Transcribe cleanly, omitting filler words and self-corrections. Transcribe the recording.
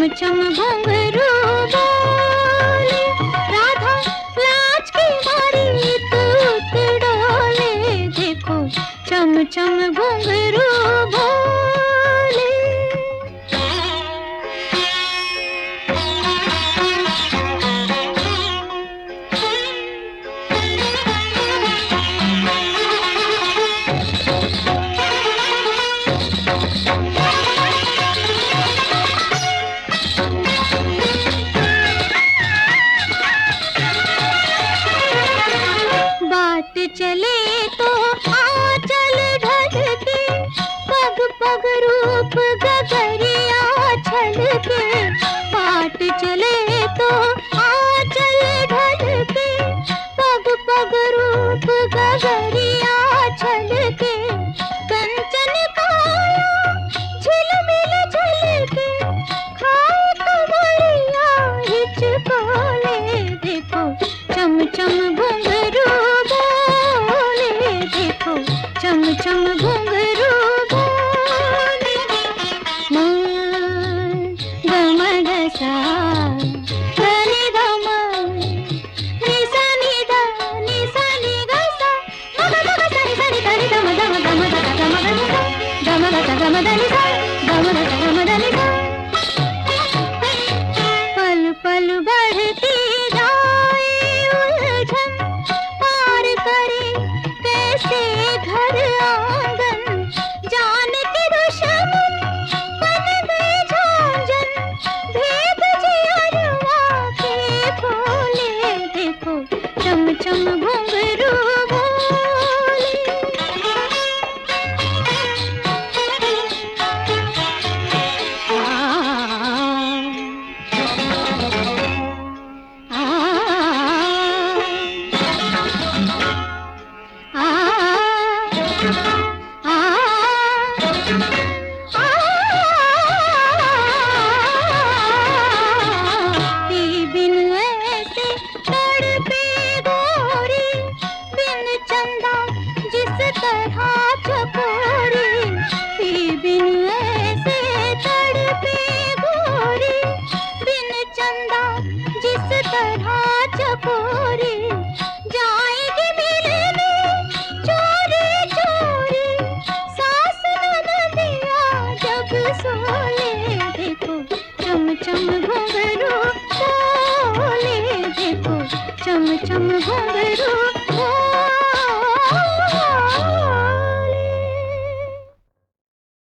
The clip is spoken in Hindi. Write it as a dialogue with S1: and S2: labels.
S1: चम घुंघरू बोले, राधा लाज की मारी तूत डोले, देखो चम चम घुंघरू बोले। बाट चले तो आंचल ढलके, पग पग रूप गगरिया छलके। बाट चले तो आंचल ढलके, पग पग रूप गगरिया छलके। कंचन काया झिलमिल झलके, खाए कमरिया हिचकोले, देखो चम चम घुंघरू चम चम घुंघरू बोले। गम गसा धनि धम निसा नि ध निसा नि गसा, मग मग सनि सनि धनि धम धम धम ध गम धनि ध, गम ग गम धनि ध, गम ग गम धनि ध। पल पल बढ़ती जाए उलझन, पार करे कैसे घर आंगन। जान के दुश्मन बन गए झांझन, भेद जियरवा के खोले, देखो चम चम घुंघरू बोले। बिन ऐसे तड़पे गोरी, बिन चंदा जिस तरह चकोरी। बिन ऐसे तड़पे गोरी, बिन चंदा जिस तरह चकोरी। जाएगी मिलने चोरी चोरी, सास ननदिया जब सोले, देखो चम चम घुंघरू बोले, देखो चम चम घुंघरू